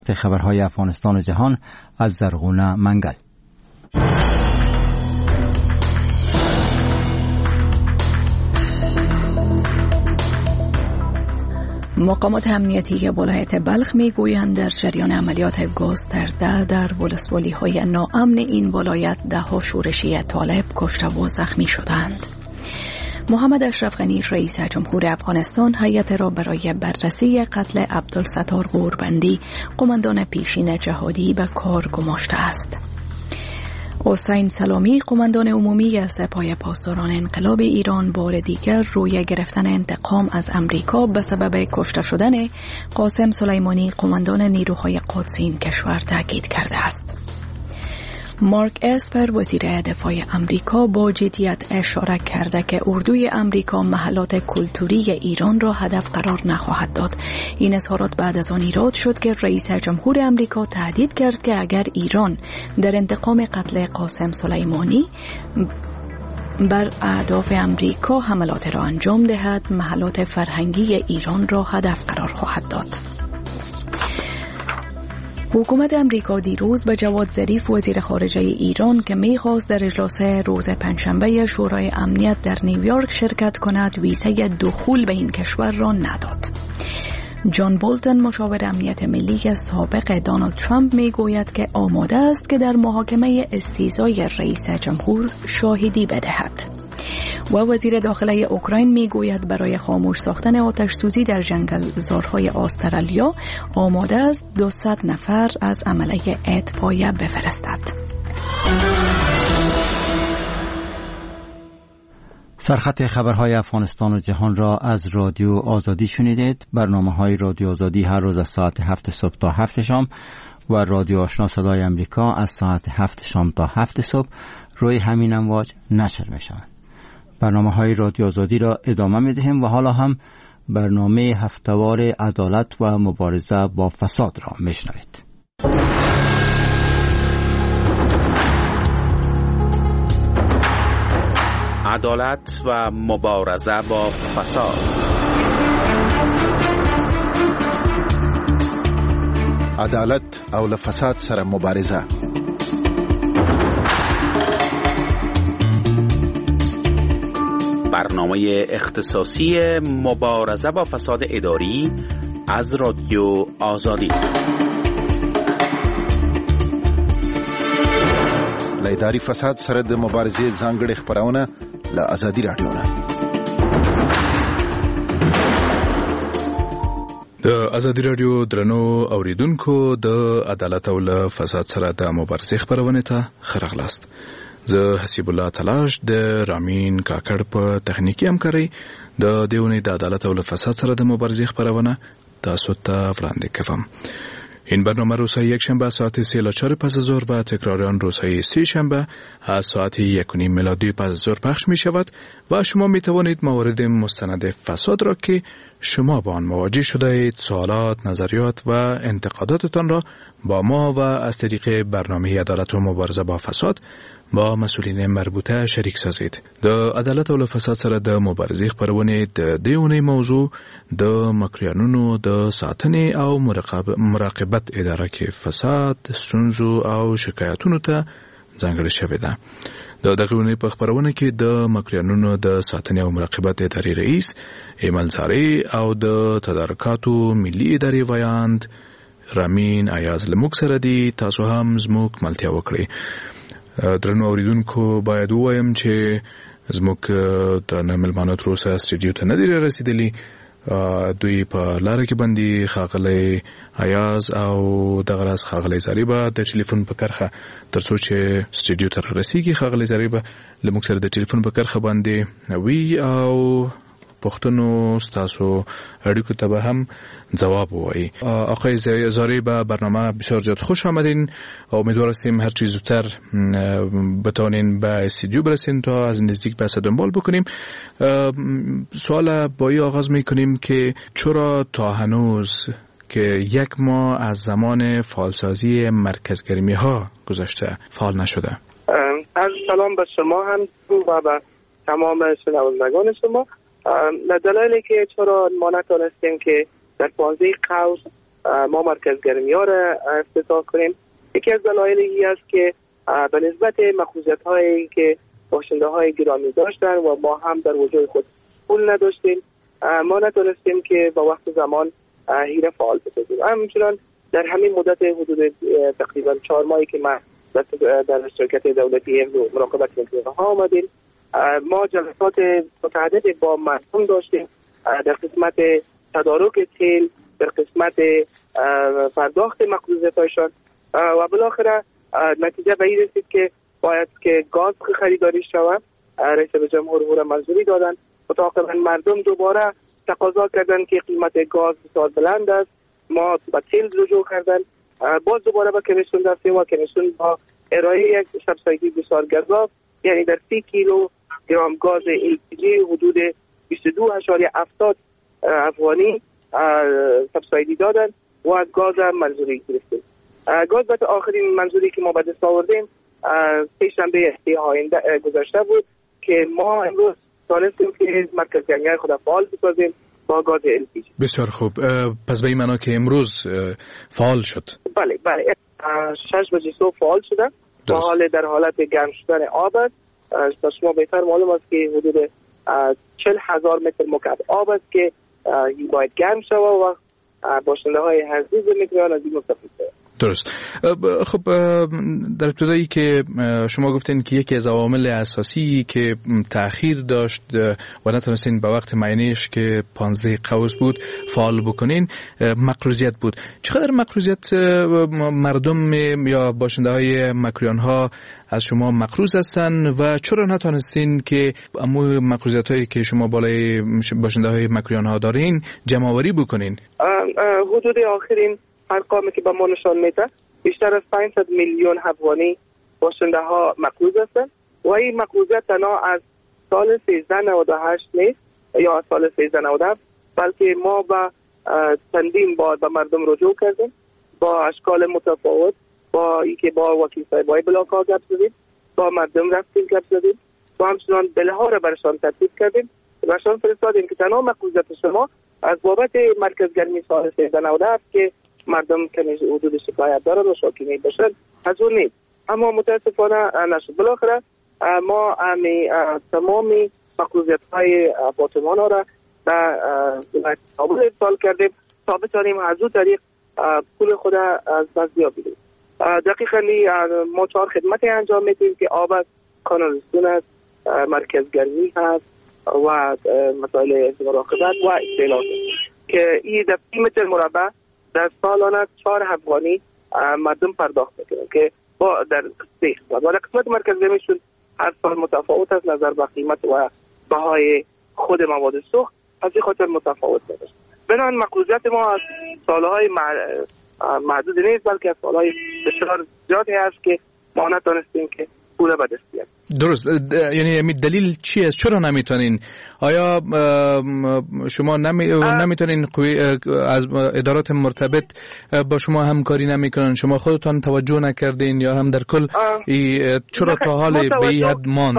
خبرهای افغانستان و جهان از زرغونه منگل. مقامات امنیتی ولایت بلخ میگویند در جریان عملیات گسترده در ولسوالی‌های ناامن این ولایت 10 شورشی طالب کشته و زخمی شدند. محمد اشرف غنی رئیس جمهور افغانستان هیئت را برای بررسی قتل عبدالستار غوربندی قماندان پیشین جهادی به کار گماشته است. حسین سلامی قماندان عمومی از سپاه پاسداران انقلاب ایران بار دیگر روی گرفتن انتقام از امریکا به سبب کشته شدن قاسم سلیمانی قماندان نیروهای قدس این کشور تاکید کرده است. مارک اسپر وزیر دفاع امریکا با جدیت اشاره کرده که اردوی امریکا محلات کلتوری ایران را هدف قرار نخواهد داد. این اظهارات بعد از آن ایراد شد که رئیس جمهور امریکا تهدید کرد که اگر ایران در انتقام قتل قاسم سلیمانی بر اهداف امریکا حملات را انجام دهد، محلات فرهنگی ایران را هدف قرار خواهد داد. حکومت امریکا دیروز به جواد ظریف وزیر خارجه ایران که می‌خواست در اجلاس روز پنجشنبه شورای امنیت در نیویورک شرکت کند ویزای دخول به این کشور را نداد. جان بولتن مشاور امنیت ملی سابق دونالد ترامپ میگوید که آماده است که در محاکمه استیزای رئیس جمهور شاهدی بدهد. و وزیر داخله اوکراین میگوید برای خاموش ساختن آتش سوزی در جنگلزارهای استرالیا آماده است 200 نفر از عمله اطفایه بفرستد. سرخط خبرهای افغانستان و جهان را از رادیو آزادی شنیدید. برنامه‌های رادیو آزادی هر روز از ساعت 7 صبح تا 7 شام و رادیو آشنا صدای امریکا از ساعت 7 شام تا 7 صبح روی همین امواج نشر می‌شوند. برنامه‌های رادیو آزادی را ادامه می‌دهیم و حالا هم برنامه هفته‌وار عدالت و مبارزه با فساد را می‌شنوید. عدالت و مبارزه با فساد. عدالت او له فساد سره مبارزه. برنامه اختصاصی مبارزه با فساد اداری از رادیو آزادی. له اداري فساد سره د مبارزې ځانګړې خبرونه له آزادي رادیو نه. د آزادي رادیو درنو اوریدونکو د عدالت او له فساد سره د مبارزې خبرونه ته خرغلاست. زه حسیب الله تلاش د رامین کاکړ په تخنیکی همکاري د دیونه د عدالت او له فساد سره د مبارزې خبرونه تاسو ته وړاندې کوم. این برنامه روزهای یک شنبه ساعت 3:04 پس از ظهر و تکرار آن روزهای سه شنبه از ساعت 1:30 میلادی پس از ظهر پخش می شود و شما می توانید موارد مستند فساد را که شما با آن مواجه شده اید سوالات، نظریات و انتقاداتتان را با ما و از طریق برنامه عدالت و مبارزه با فساد با مسئولین مربوطه شریک سازید. د عدالت او له فساد سره د مبارزې خبرونه د دیونه موضوع د مکریانونو د ساتنې او مراقبت اداره کې فساد، ستونزو او شکایتونو ته ځانګړې شوې ده. د دغه په خبرونه کې د مکریانونو د ساتنې او مراقبت ادارې رئیس ایملزاری او د تدارکاتو ملي ادارې ویاند رامین ایاز لموږ سره دي. تاسو هم زموږ ملتیا وکړئ. درنو اوریدونکو باید ووایم چې زموږ درنه ملمانه تر اوسه استډیو ته نه دي رسیدلي. دوی په لاره کې باندې خاغلی ایاز او دغه راز خاغلی زریبه د ټلیفون په کرخه ترڅو چې استډیو ته رسیږي خاغلی زریبه لموږ سره د ټلیفون په کرخه باندې وی او پختونو ستاسو اړیکو ته به هم جواب وایي. آقای زاری به برنامه بسیار زیاد خوش آمدین. امیدوار هستیم هر چیز زودتر بتونین به استودیو برسین تا از نزدیک بحث دنبال بکنیم. سوال با این آغاز میکنیم که چرا تا هنوز که 1 ماه از زمان فعالسازی مرکزگرمی ها گذشته فعال نشده؟ عرض سلام به شما هم و به تمام شنوندگان شما. دلایلی که چرا ما نتونستیم که در بازی قوس ما مرکز گرمی ها را افتتاح کنیم. یکی از دلایل این است که به نسبت مخصوصیت هایی که باشنده های گرامی داشتن و ما هم در وجود خود پول نداشتیم، ما نتونستیم که با وقت زمان هیره فعال بسازیم. همچنان در همین مدت حدود تقریبا 4 ماهی که ما در شرکت دولتی مراقبت میکروها آمدیم، ما جلسات متعدد با مردم داشتیم در قسمت تدارک تیل، در قسمت پرداخت مخصوصیت‌هایشان و بالاخره نتیجه به این رسید که باید که گاز خریداری شود. رئیس جمهور منظوری دادن، متعاقباً مردم دوباره تقاضا کردن که قیمت گاز بسیار بلند است، ما با تیل رجوع کردن، باز دوباره با کمیسیون رفتیم و کمیسیون با ارائه یک سبسیدی بسیار گزاف، یعنی در 30 کیلو گرم گاز LPG حدود 22.70 افغانی سبسیدی دادن و گاز منظوری گرفتیم. گاز بعد آخرین منظوری که ما به دست آوردیم سه‌شنبه آینده گذشته بود که ما امروز تانستیم که مرکز گرمی خود فعال بسازیم با گاز LPG. بسیار خوب. پس به این معنا که امروز فعال شد؟ بله 6 بجه صبح فعال شده و حال در حالت گرم شدن آب است. شما بهتر معلوم است که حدود 40,000 متر مکعب آب است که باید گرم شود و باشنده های هرزیز میکروان از این مستفید شود. درست. خب در ابتدایی که شما گفتین که یکی از عوامل اساسی که تأخیر داشت و نتونستین به وقت معینش که 15 قوس بود فعال بکنین مقروضیت بود. چقدر مقروضیت مردم یا باشنده های مکریان ها از شما مقروض هستن و چرا نتونستین که امو مقروضیت هایی که شما بالای باشنده های مکریان ها دارین جمع آوری بکنین؟ حدود آخرین ارقامی که به ما نشان میده بیشتر از 500 میلیون افغانی باشنده ها مقروض هستند و این مقروضیت تنها از سال 1398 نیست یا از سال 1397، بلکه ما با چندین بار به مردم رجوع کردیم با اشکال متفاوت، با اینکه با وکیل صاحبای بلاک ها گپ زدیم، با مردم رفتیم گپ زدیم و همچنان بلها را برشان ترتیب کردیم، برشان فرستادیم که تنها مقروضیت شما از بابت مرکز گرمی سال 1397 که مردم کمی حدود شکایت دارن و شاکی باشن از اون نیست، اما متاسفانه نشد. بالاخره ما تمامی مقروضیت های آپارتمان ها را به ولایت کابل ارسال کردیم تا بتوانیم از اون طریق پول خود از دست بیابیم. دقیقاً ما 4 خدمت انجام میدیم که آب است، کانالیزاسیون است، مرکز گرمی هست و مسائل مراقبت و اطلاعات که این در 30 متر مربع در سالانه 4 افغانی مردم پرداخت میکنن که با در قسمت مرکز گرمیشون هر سال متفاوت از نظر به قیمت و بهای خود مواد سوخت، از این خاطر متفاوت میشه. بنابراین مقروضیت ما از سالهای محدود نیست بلکه از سالهای بسیار زیادی هست که ما نتونستیم که پول به دست بیاریم. درست. یعنی دلیل چی است؟ چرا نمیتونین؟ آیا شما نمیتونین از ادارات مرتبط با شما همکاری نمیکنن؟ شما خودتان توجه نکردین یا هم در کل چرا تا حال به این حد ماند؟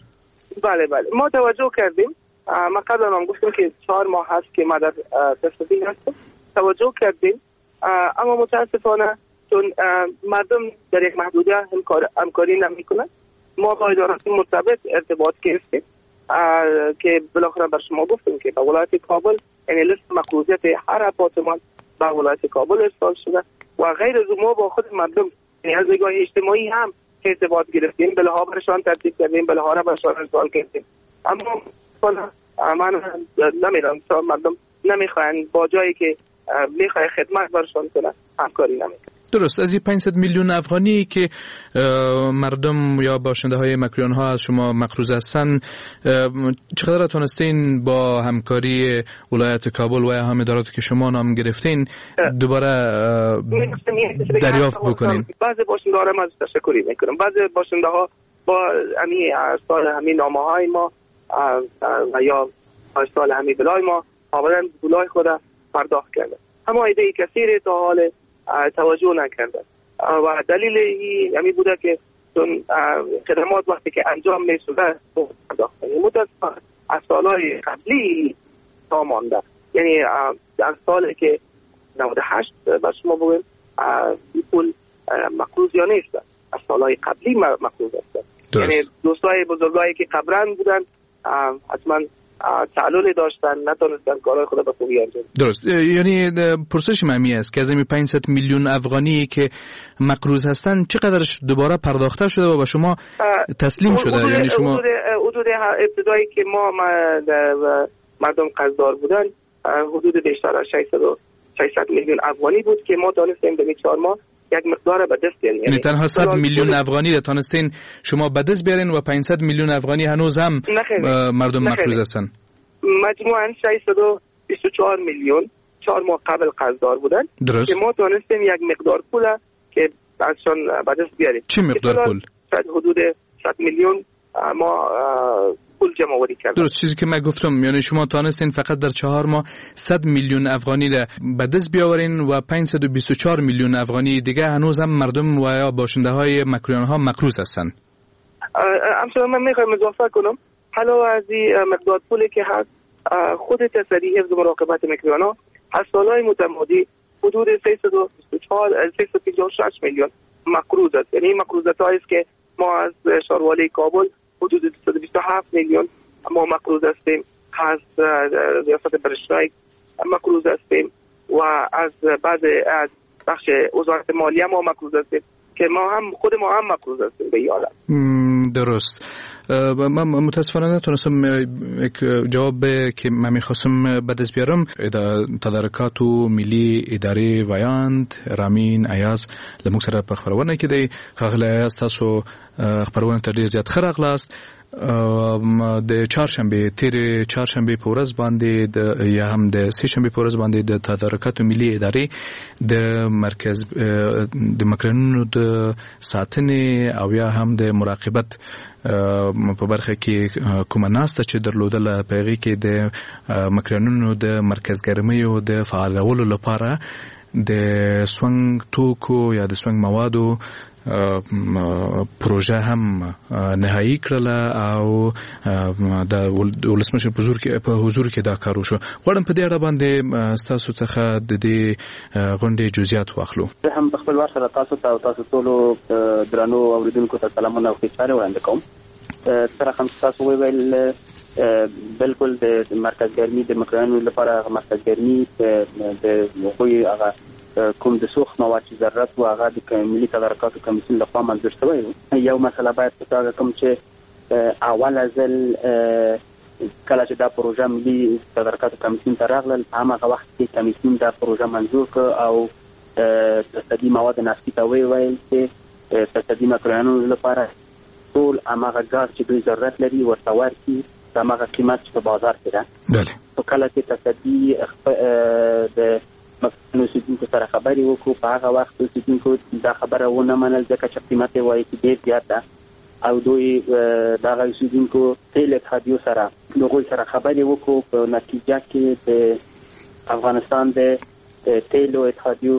بله ما توجه کردیم. ما قبلا هم گفتم که 4 ماه هست که ما در تصفیه هستم، توجه کردیم، اما متاسفانه چون مردم در یک محدوده همکاری نمیکنن، ما با ادارات مرتبط ارتباط گرفتیم که بالاخره بر شما گفتیم که به ولایت کابل یعنی لیست مقروضیت هر آپارتمان به ولایت کابل ارسال شده و غیر از ما با خود مردم یعنی از نگاه اجتماعی هم ارتباط گرفتیم، بلها برشان ترتیب کردیم، بلها را برشان ارسال کردیم، اما من نمیدونم چرا مردم نمیخواین با جایی که میخوای خدمت برشان کنه همکاری نمیکنه. درست. از این 500 میلیون افغانی که مردم یا باشنده های مکریان ها از شما مقروض هستن، چقدر تونستین با همکاری ولایت کابل و هم اداراتی که شما نام گرفتین دوباره دریافت بکنین؟ بعضی باشنده ها را از تشکری میکنم. بعضی باشنده ها با همین نامه های ما و یا سال همین بلای ما آمدن بلای خود پرداخت کردن، اما ایده کثیر تا حال توجه نکردن و دلیل این بوده که چون خدمات وقتی که انجام میشده متاسفانه از سالهای قبلی تا مانده، یعنی از سالی که 98 با شما بگویم این پول مقروض یا نیست، از سالهای قبلی مقروض است. یعنی دوستای بزرگایی که قبلا بودن حتما تعلل داشتن، نتونستن کارهای خود به خوبی انجام. درست. یعنی پرسش ممی است که از این 500 میلیون افغانی که مقروض هستن چقدرش دوباره پرداخته شده و به شما تسلیم شده؟ یعنی شما حدود ابتدایی که ما مردم قرضدار بودن حدود بیشتر از 600 میلیون افغانی بود که ما دانستیم در 4 ماه یک مقدار به دست بیاریم. یعنی تنها 100 میلیون افغانی را تانستین شما به دست بیارین و 500 میلیون افغانی هنوز هم مردم مقروض هستن. مجموعاً 624 میلیون 4 ماه قبل قرضدار بودن که ما تانستیم یک مقدار پول که ازشان به دست بیاریم. چه مقدار پول؟ حدود 100 میلیون ما پول جمع آوری کردیم. درست، چیزی که من گفتم، یعنی شما تانستین فقط در 4 ماه 100 میلیون افغانی را به دست بیاورین و 524 میلیون افغانی دیگه هنوز هم مردم و یا باشنده های مکران ها مقروض هستن. همچنان من میخوایم اضافه کنم حالا از این مقدار پولی که هست خود تصدیح حفظ مراقبت مکران ها از سالهای متمادی حدود 356 میلیون مقروض است. یعنی مقروضات هایی است که ما از شاروالی کابل حدود 227 میلیون ما مقروض هستیم، از ریاست برشنایی مقروض هستیم و از بعض از بخش وزارت مالیه ما مقروض هستیم که خود ما هم مقروض هستیم به این حالت. درست. من متاسفانه نتونستم یک جواب که من میخواستم به دست بیارم. تدارکات ملی اداره ویاند رامین ایاز لموږ سره په خبرونه کې دی. ښاغلی ایاز تاسو خبرونه تر ډیر زیات ښه راغلاست. د تیر چهارشنبه په ورځ باندې یا هم د سه شنبه په ورځ باندې د تدارکات ملی ادارې د مرکز د مکرانونو د ساتنې او یا هم د مراقبت په برخه کې کومه ناسته چې درلودله په هغې کې د مکرانونو د مرکزګرمیو د فعالولو لپاره د سونګ توکو یا د سونګ موادو پروژه هم نهایی کړله او د ولسمشر په حضور کې دا کار وشو. غواړم په دې اړه باندې ستاسو څخه د دې غونډې جزئیات واخلو. زه هم په خپل وار سره تاسو ټولو درنو اوریدونکو ته سلامونه او ښېګڼې وړاندې کوم. سره هم تاسو ویل بالکل د مرکزګرمي د مکرانو لپاره مرکزګرمي د هغوی هغه کوم د سوخت مواد چې ضرورت و هغه د ملي تدارکاتو کمیسیون لخوا منظور شوی و. یو مسله باید په توګه کوم چې اول ځل کله چې دا پروژه ملي تدارکاتو کمیسیون ته راغلل په هماغه وخت کې کمیسیون دا پروژه منظور کړ او تصدي مواد نفتي ته ویل چې تصدي مکرانو لپاره ټول هماغه ګاز چې دوی ضرورت لري ورته ورکړي د هماغه قیمت چې په بازار کې ده. په کله چې تصدي د مکرانو اوسیدونکو سره خبرې وکړو په هغه وخت اوسیدونکو دا خبره ونه منل ځکه چې قیمت یې وایي چې ډېر زیات ده او دوی دغه اوسیدونکو تیل اتحادیو سره د هغوی سره خبرې وکړو. په نتیجه کې د افغانستان د تیلو اتحادیو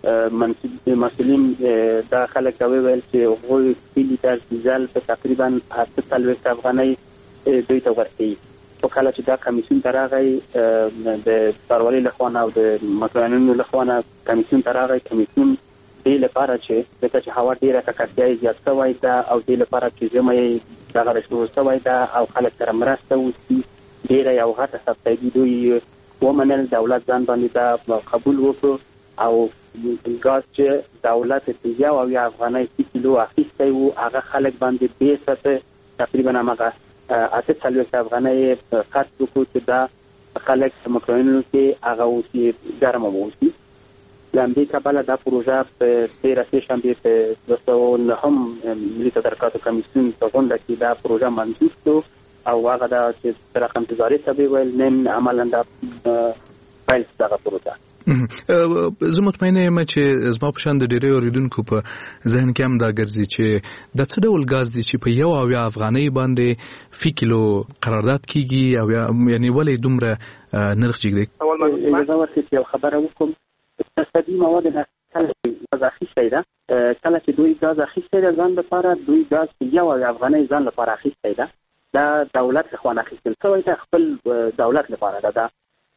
مسئولین دا خلک ته وویل چې هغوی 3 لیتر ډیزل په تقریبا 840 افغانۍ دوی ته ورکوي. په کله چې دا کمیسیون ته راغی د څاروالۍ لخوا او د مکرانونو لخوا کمیسیون ته راغی، کمیسیون دې لپاره چې ځکه چې هوا ډېره ککړتیا یې زیات شوی ده او دې لپاره چې ژمی یې دغه رسول شوی ده او خلک سره مرسته وشي ډېره یو غټه سبسایډي دوی ومنل. دولت ځان باندې دا قبول وکړو او ګاز چې دولت تیجا او یا افغانۍ 30 کیلو اخیستی و هغه خلک باندې بیسته تقریبا هماغه 840 افغانۍ خرڅ وکړو چې دا خلک مکرانونو کې هغه اوسي ګرمه اوسي. له همدې کبله دا پروژه په 13 شنبې په 209 ملي تدارکاتو کمیسیون په غونډه کې دا پروژه منظور شو او هغه دا چې رقم تجاري سبب ویل نن عملاً دا پیل دغه پروژه. زه مطمئنه یم چې زما په شان د ډېری اوریدونکو په ذهن کې هم دا ګرځي چې دا څه ډول ګاز دی چې په 1 افغانۍ باندې فی کیلو قرارداد کیږي او یعنی ولې دومره نرخ جګ دی؟ اجازه ورکړئ چې یو خبره وکړم. تصدي مواد کله چې اخیستی ده کله چې دوی ګاز اخیستی ده ځان لپاره دوی ګاز په 1 افغانۍ ځان لپاره اخیستی ده دا دولت لخوا اخیستل شوی ده خپل دولت لپاره ده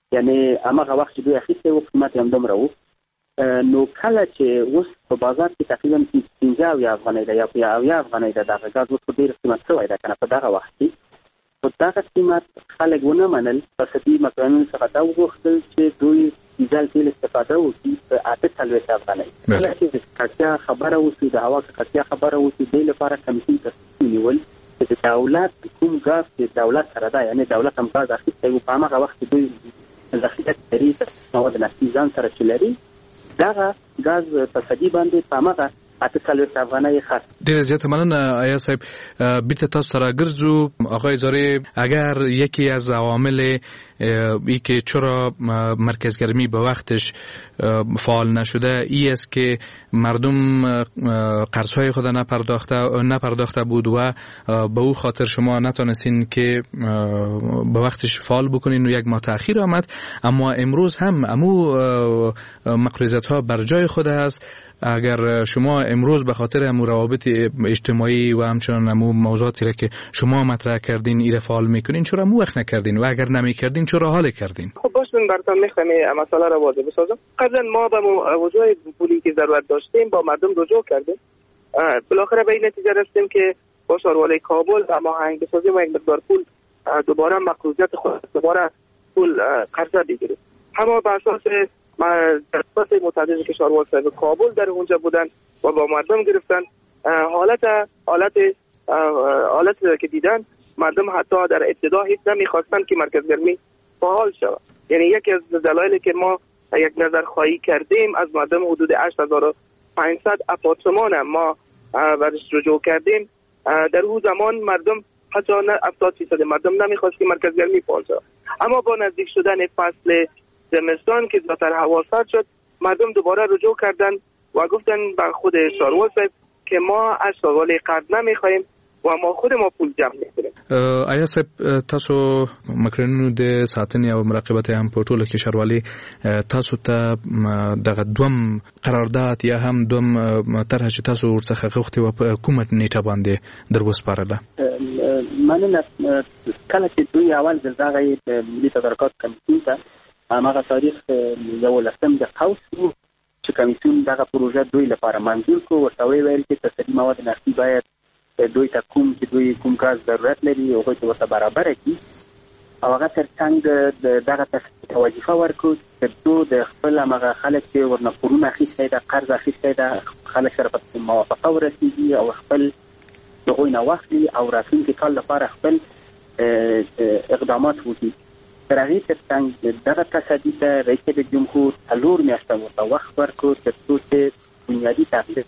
یعنی هغه وخت چې دوی اخیستې و قیمت هم دومره و. نو کله چې اوس په بازار کې تقریبا 15 افغانۍ ده یا 50 افغانۍ ده دغه غاز اوس ډېر قیمت شوی ده کنه. په دغه وخت کې په دغه قیمت خلک ونه منل. په صدي مکرانونو څخه دا وغوښتل چې دوی ډیزل تیل استفاده وکړي په 48 افغانۍ. کله چې د کچا خبره وشي د هوا کچا خبره وشي د لپاره کمیسیون تصمیم نیول چې دولت کوم غاز چې دولت سره ده یعنی دولت هم غاز اخیستی و په هغه وخت دوی ذخیره لري مواد نفتي ځان سره چې لري دغه غاز په صدي باندې په هغه 48 افغانۍ خرج. ډیر زیات مننه آیا صاحب. بیت تاسو سره ګرځو آقای زاری، اگر یکی از عوامل ای که چرا مرکزگرمی به وقتش فعال نشده ای است که مردم قرضهای خود نپرداخته بود و به او خاطر شما نتونستین که به وقتش فعال بکنین و یک ماه تأخیر آمد. اما امروز هم امو مقرضات ها بر جای خود است. اگر شما امروز به خاطر امو روابط اجتماعی و همچنان امو موضوعاتی را که شما مطرح کردین ایره فعال میکنین چرا امو وقت نکردین و اگر نمیکردین چرا حال کردین؟ خب باش من براتون میخوام مسئله را واضح بسازم. قبلا ما به موضوع پولی که ضرورت داشتیم با مردم رجوع کردیم. بالاخره به این نتیجه رسیدیم که با شاروالی کابل هماهنگ بسازیم و یک مقدار پول دوباره مقروضیت خود دوباره پول قرضه بگیریم. اما به اساس درخواست متعدد که شاروال صاحب کابل در اونجا بودن و با مردم گرفتن حالت که دیدن مردم حتی در ابتدا هیچ نمیخواستن که مرکزگرمی فعال شود. یعنی یکی از دلایلی که ما یک نظر خواهی کردیم از مردم حدود 8500 آپارتمان ما برش رجوع کردیم. در اون زمان مردم حتی 70% مردم نمیخواست که مرکزگرمی فعال شود. اما با نزدیک شدن فصل زمستان که زیادتر هوا سرد شد مردم دوباره رجوع کردن و گفتن به خود شاروال صاحب که ما از شاروال قرض نمیخوایم و ما خود ما پول جمع میکنیم. آیا صاحب تاسو مکرنونو د ساتنې او مراقبت هم په ټوله کې شاروالي تاسو ته دغه دوم قرارداد یا هم دوم طرح چې تاسو ورڅخه غوښتي و په کومه نیټه باندې در وسپارله؟ مننه. کله چې دوی اول دغه ملي تدارکات کمیسیون ته هغه تاریخ 11 د قوس چې کمیسیون دغه پروژه دوی لپاره منظور کو ورته ویل چې تصدیق مواد نفتي باید دوی ته دوی کوم غاز ضرورت لري او هغه ته برابر کړي او هغه ترڅنګ دغه تصدیق وظیفه ورکړي چې د خپل هغه خلک چې ورنه پورونه اخیستي د قرض اخیستي د خلک سره په موافقه ورسیږي او خپل دغه نه واخلي او راتلونکي کال لپاره خپل اقدامات وکړي. ترغیب ترڅنګ دغه تصدیق ته رئیس جمهور څلور میاشتې وخت ورکړ ترڅو چې بنیادي تحقیق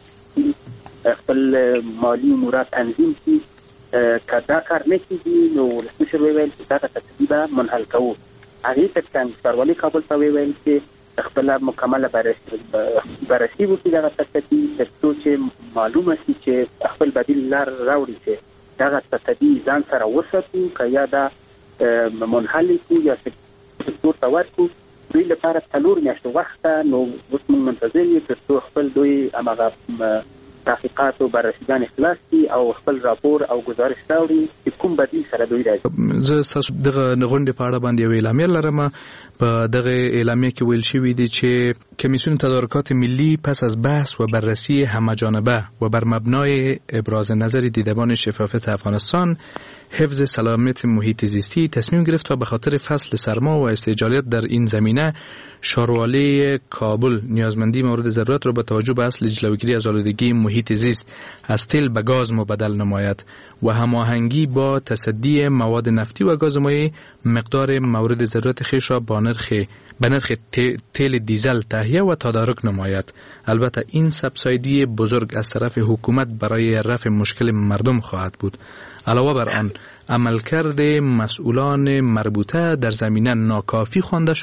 خپل مالی امورات تنظیم کړي. که دا کار نه کېږي نو ولسمشر ویل چې دغه تصدیق به منحل کوو. هغې ترڅنګ ښاروالي کابل ته ویل چې خپله مکمله بررسي وکړي دغه تصدیق ترڅو چې معلومه شي چې خپل بدیل لار راوړي چې دغه تصدیق ځان سره وساتو که یا دا منحل کو یا سکتور ته ورکو. دوی لپاره 4 میاشتې وخت نو اوس موږ منتظر یو ترڅو خپل دوی هغه تحقیقات او بررسیګان خلاص کړي او خپل راپور او گزارش راوړي چې کوم بدیل سره دوی راځي. زه تاسو دغه غونډې په اړه باندې یو اعلامیه لرم. په دغه اعلامیه کې ویل شوی دی چې کمیسیون تدارکات ملی پس از بحث و بررسی همه‌جانبه و بر مبنای ابراز نظر دیدبان شفافیت افغانستان حفظ سلامت محیط زیستی تصمیم گرفت تا به خاطر فصل سرما و استعجالیت در این زمینه شاروالی کابل نیازمندی مورد ضرورت را با توجه به اصل جلوگیری از آلودگی محیط زیست از تیل به گاز مبدل نماید و هماهنگی با تصدی مواد نفتی و گاز مایع مقدار مورد ضرورت خیش را به نرخ تیل دیزل تهیه و تدارک نماید. البته این سبسایدی بزرگ از طرف حکومت برای رفع مشکل مردم خواهد بود. علاوه بر آن عملکرد مسئولان مربوطه در زمینه ناکافی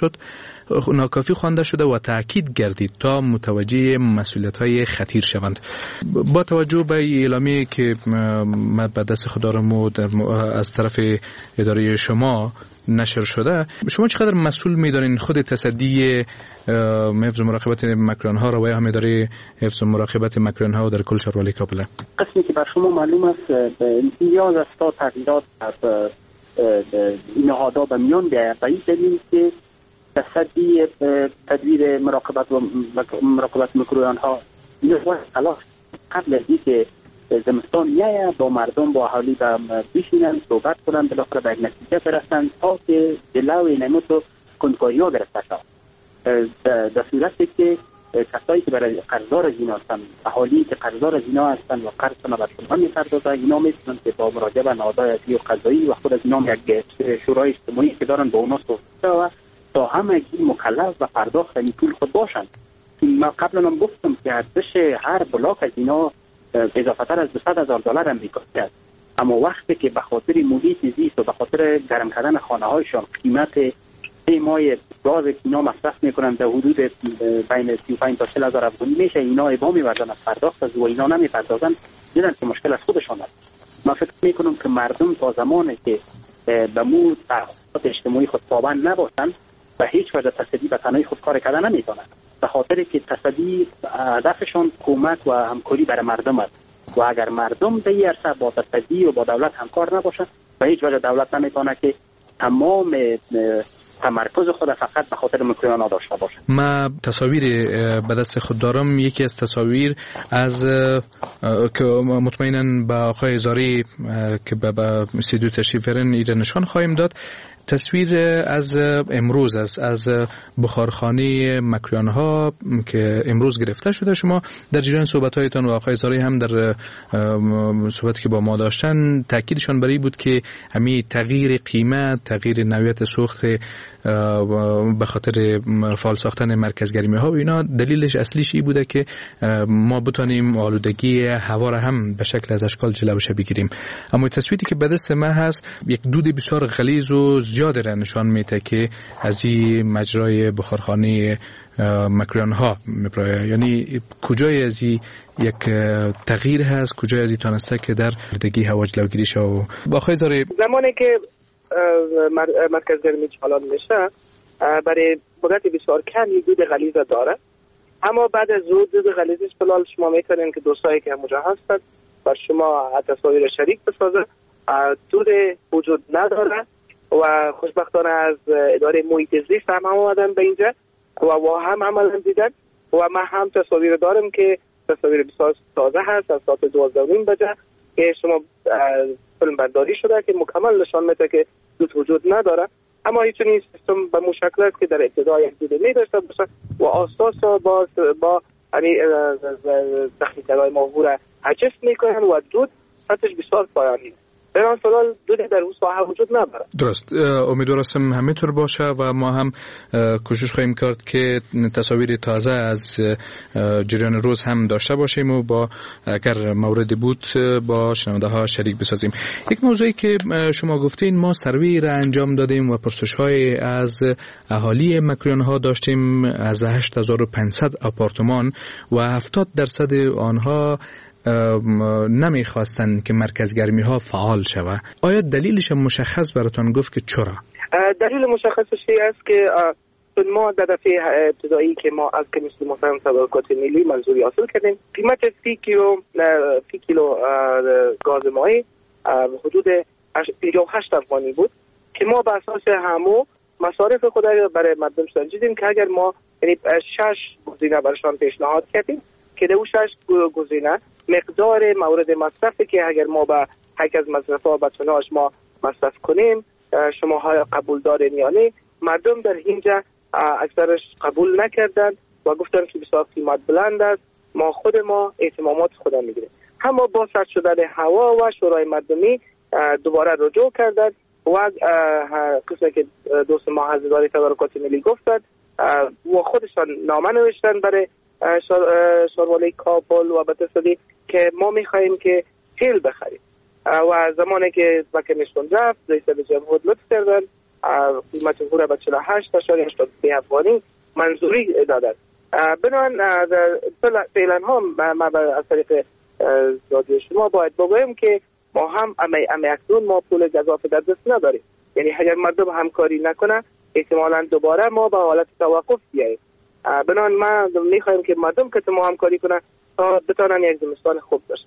خوانده شده و تأکید گردید تا متوجه مسئولیت‌های خطیر شوند. با توجه به اعلامیه که به دست خدارمو از طرف اداره شما نشر شده، شما چقدر مسئول می‌دانین خود تصدی حفظ مراقبت مکران‌ها را و یا هم اداره حفظ مراقبت مکران‌ها و در کل شاروالی کابل؟ قسمی که بر شما معلوم است نیاز است تا تغییرات از نهادها به میان بیاید. به این دلیل که تصدی تدبیر مراقبت میکروی آنها خلاص قبل از اینکه زمستان میایه با مردم با اهالی بشینن صحبت کنن بالاخره به نتیجه برسن تا که جلوی نموتو کنکاری ها گرفته شد. در صورتی که کسایی که برای قرضدار از اینا هستن، اهالی که قرضدار از اینا هستن و قرض به شما میپردازن، اینا میتونن که با مراجعه به نهادهای عدلی و قضایی و خود از اینا یک شورای اجتماعی که دارن با اونا صحبت و تا همگی مکلف و پرداخت این پول خود باشن. من قبلا هم گفتم که ارزش هر بلاک از اینا اضافه تر از $200,000 امریکایی است، اما وقتی که به خاطر محیط زیست و به خاطر گرم کردن خانه هایشان قیمت 3 ماه گاز که اینا مصرف میکنن در حدود بین 35 تا 40,000 افغانی میشه، اینا ابا میبردن از پرداخت از و اینا نمیپردازن، دیدن که مشکل از خودشان است. من فکر میکنم که مردم تا زمانی که به مو تعهدات اجتماعی خود پابند نباشن و هیچ وجه تصدی به تنهایی خود کار کردن نمیتونن، به خاطر که تصدی هدفشون کمک و همکاری برای مردم است و اگر مردم در این عرصه با تصدی و با دولت همکار نباشن و هیچ وجه دولت نمیتونه که تمام تمرکز خود فقط به خاطر مکرویان داشته باشه. ما تصاویر به دست خود دارم، یکی از تصاویر از که مطمئناً با آقای زاری که به استودیو تشریف برن ایره نشان خواهیم داد. تصویر از امروز از بخارخانه مکرویان ها که امروز گرفته شده. شما در جریان صحبت هایتان و آقای زاری هم در صحبتی که با ما داشتن تاکیدشان برای بود که همین تغییر قیمت، تغییر نوعیت سوخت به خاطر فعال ساختن مرکزگرمی ها و اینا دلیلش اصلیش این بوده که ما بتونیم آلودگی هوا را هم به شکل از اشکال جلوش بگیریم. اما تصویری که به دست ما هست یک دود بسیار غلیظ و زیاد را نشان میده که از این مجرای بخارخانه مکرویان ها میپرایه. یعنی کجای از این یک تغییر هست، کجای از این تانسته که در آلودگی هوا جلوگیری شه. و با خواهی زاره زمانی که مرکز گرمی چالان میشه برای مدت بسیار کمی دود غلیظ داره، اما بعد از دود غلیظش فلال شما میتونین که دوستایی که همونجا هستند و شما تصاویر شریک بسازه، دود وجود نداره و خوشبختانه از اداره محیط زیست هم آمدن به اینجا و هم عملا دیدن و من هم تصاویر دارم که تصاویر بسیار تازه هست از ساعت 12:30 بجه که شما فیلم برداری شده که مکمل نشان میده که دود وجود نداره، اما هیچ این سیستم به مشکل است که در ابتدا یک دود می داشته باشه و اساس با تخنیک‌های ماهور حجف میکنن و دود سطحش بسیار پایانی. در آن فلال دودی در اون ساحه وجود نداره. درست، امیدوارم همینطور باشه و ما هم کوشش خواهیم کرد که تصاویر تازه از جریان روز هم داشته باشیم و با اگر موردی بود با شنونده ها شریک بسازیم. یک موضوعی که شما گفتین، ما سروی را انجام دادیم و پرسش های از اهالی مکرویان ها داشتیم از 8500 آپارتمان و 70% آنها نمیخواستن که مرکزگرمی ها فعال شود. آیا دلیلش مشخص براتون گفت که چرا؟ دلیل مشخصش است که ما در دفعه ابتدایی که ما از کمیسیون محترم تدارکات ملی منظوری حاصل کردیم، قیمت 30 کیلو گاز مایع حدود 58 افغانی بود که ما به اساس همو مصارف خود برای مردم سنجیدیم که اگر ما یعنی 6 گزینه برشان پیشنهاد کردیم که در 6 گزینه مقدار مورد مصرفی که اگر ما با یک از مصرف‌ها با تنهاش ما مصرف کنیم شما های قبول دارین یا نه. مردم در اینجا اکثرش قبول نکردند و گفتن که بسیار قیمت بلند است، ما اهتمامات خودم میگیریم. اما با سرد شدن هوا و شورای مردمی دوباره رجوع کردند و قسمی که دوست ما از اداره تدارکات ملی گفتند و خودشان نامه نوشتن برای شاروالی کابل و بتسدی که ما میخواییم که تیل بخریم و زمانی که کمیسیون رفت رئیس جمهور لطف کردن قیمت او را به 48.83 افغانی منظوری دادند. بنابراین فعلا هم ما از طریق رادیو شما باید بگویم که ما هم اکنون ما پول گزافه در دست نداریم، یعنی اگر مردم همکاری نکنه احتمالاً دوباره ما به حالت توقف بیاییم. بنابراین ما میخوایم که مردم که ما همکاری کنه تا بتونن یک زمستان خوب داشته باشن.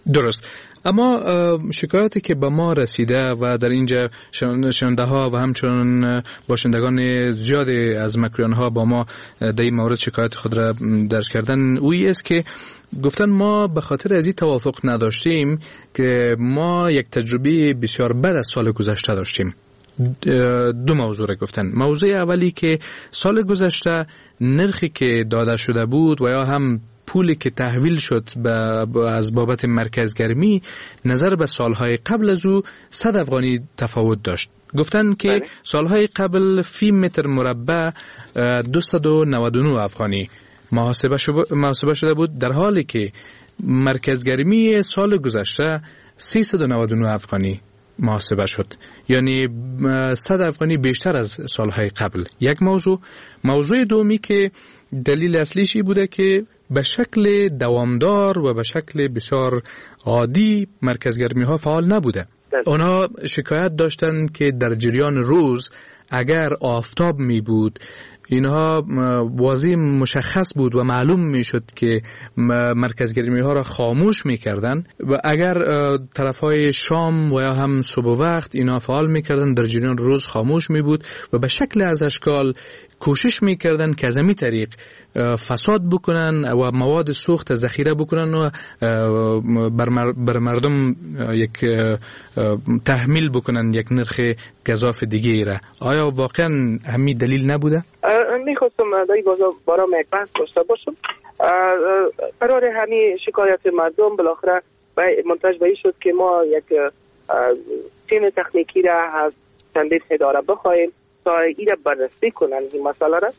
درست. اما شکایاتی که به ما رسیده و در اینجا شنونده ها و همچنین باشندگان زیادی از مکرویان ها با ما در این مورد شکایت خود را درج کردن اویی است که گفتن ما به خاطر از این توافق نداشتیم که ما یک تجربه بسیار بد از سال گذشته داشتیم. دو موضوع را گفتن. موضوع اولی که سال گذشته نرخی که داده شده بود و یا هم پولی که تحویل شد از بابت مرکزگرمی نظر به سالهای قبل از او 100 افغانی تفاوت داشت. گفتن که سالهای قبل فی متر مربع 299 افغانی محاسبه شده بود، در حالی که مرکزگرمی سال گذشته 399 افغانی محاسبه شد، یعنی 100 افغانی بیشتر از سالهای قبل. یک موضوع دومی که دلیل اصلیش بوده که به شکل دوامدار و به شکل بسیار عادی مرکزگرمی ها فعال نبوده. اونا شکایت داشتن که در جریان روز اگر آفتاب می بود اینها واضح مشخص بود و معلوم می شد که مرکزگرمی ها را خاموش می کردن و اگر طرف های شام و یا هم صبح وقت اینها فعال می کردن در جریان روز خاموش می بود و به شکل از اشکال کوشش می کردن که از این طریق فساد بکنن و مواد سوخت ذخیره بکنن و بر مردم یک تحمیل بکنن یک نرخ گزاف دیگه ای را. آیا واقعا همین دلیل نبوده؟ میخواستم در این بارا یک بحث داشته باشم. قرار همین شکایت مردم بالاخره منتج به این شد که ما یک تیم تکنیکی را از چندین اداره بخواهیم تا این را بررسی کنن این مسئله را.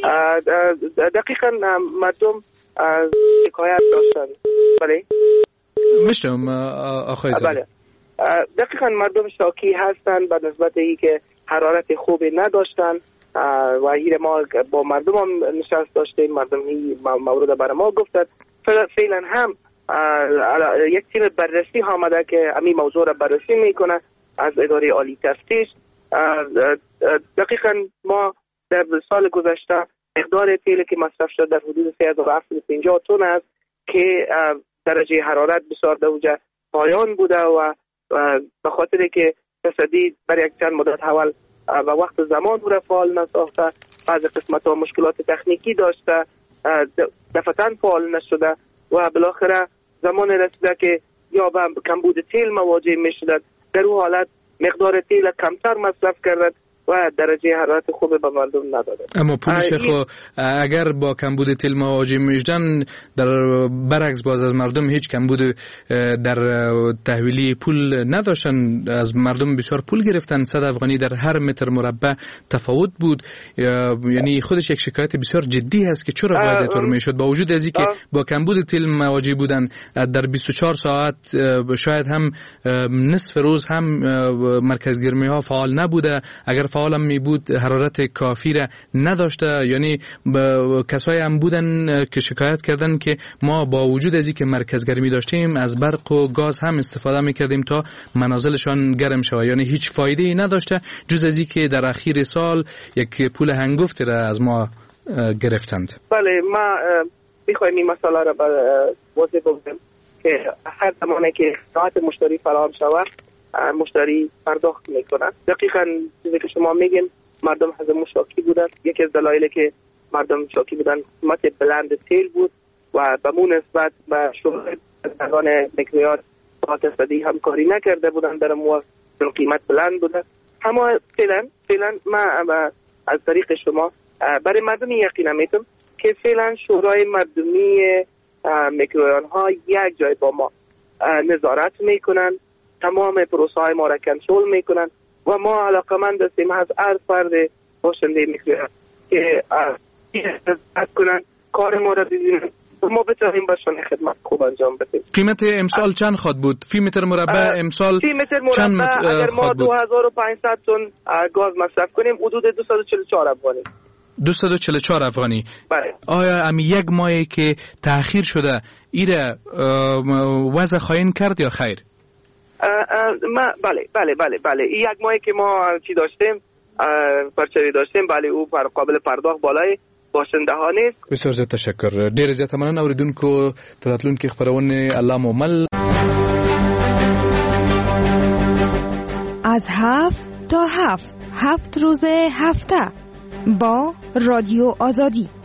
دقیقا مردم شکایت داشتن. بله میشتم آخوی زد. بله دقیقا مردم شاکی هستند به نسبت ای که حرارت خوبی نداشتن و این ما با مردم هم نشست داشتیم، مردم این مورد برای ما گفتند. فعلا هم یک تیم بررسی آمده که همین موضوع را بررسی میکنه از اداره عالی تفتیش. دقیقا ما در سال گذشته مقدار تیلی که مصرف شد در حدود 3750 تن است که درجه حرارت بسیار در اونجا پایان بوده و به خاطر که تصدی برای یک چند مدت اول و وقت زمان رو فعال نساخته، بعضی قسمت ها مشکلات تکنیکی داشته، دفعتاً فعال نشده و بالاخره زمان رسیده که یا به کمبود تیل مواجه می شدد. در اون حالت مقدار تیل کمتر مصرف کرد و درجه حرارت خوب به مردم نداده. اما پولش اگر با کمبود تیل مواجه میشدن، در برعکس باز از مردم هیچ کمبود در تحویلی پول نداشتن، از مردم بسیار پول گرفتن. 100 افغانی در هر متر مربع تفاوت بود. یعنی خودش یک شکایت بسیار جدی هست که چرا باید اینطور میشد با وجود از اینکه با کمبود تیل مواجه بودن. در 24 ساعت شاید هم نصف روز هم مرکزگرمی ها فعال نبوده. اگر فعال هم می بود حرارت کافی را نداشته. یعنی کسایی هم بودن که شکایت کردن که ما با وجود از اینکه مرکزگرمی داشتیم از برق و گاز هم استفاده میکردیم تا منازلشان گرم شود. یعنی هیچ فایده ای نداشته جز از اینکه در اخیر سال یک پول هنگفتی را از ما گرفتند. بله، ما میخوایم این مسئله را واضح بگم که هر زمانی که خدمات مشتری فراهم شود مشتری پرداخت میکنه. دقیقاً چیزی که شما میگین مردم هزمون شاکی بودن. یکی از دلایلی که مردم شاکی بودن قیمت بلند تیل بود و به مون نسبت به شغلان نکریات با تصدی همکاری نکرده بودن در مورد قیمت بلند بوده. اما فعلا ما از طریق شما برای مردم یقین میتونم که فعلا شورای مردمی میکرویان ها یک جای با ما نظارت میکنن، تمام پروسه های ما را کنترل میکنن و ما علاقمند هستیم از هر فرد باشنده میکرویان که کنن کار ما را ببینن و ما بتوانیم باشون خدمت خوب انجام بدیم. قیمت امسال چند خواهد بود؟ فی متر مربع امسال فی متر مربع اگر ما 2500 تن گاز مصرف کنیم حدود 244 افغانی. 244 افغانی. بله. آیا امی یک ماهی که تأخیر شده ایره وضع خواهین کرد یا خیر؟ بله یک ماهی که ما چی داشتیم پرچوی داشتیم، بله او قابل پرداخت بالای باشنده ها نیست. بسیار زیاد تشکر. ډیر زیات مننه اوریدونکو تراتلونکو خبرونه الله مومل. از 7 تا 7 روز هفته با رادیو آزادی.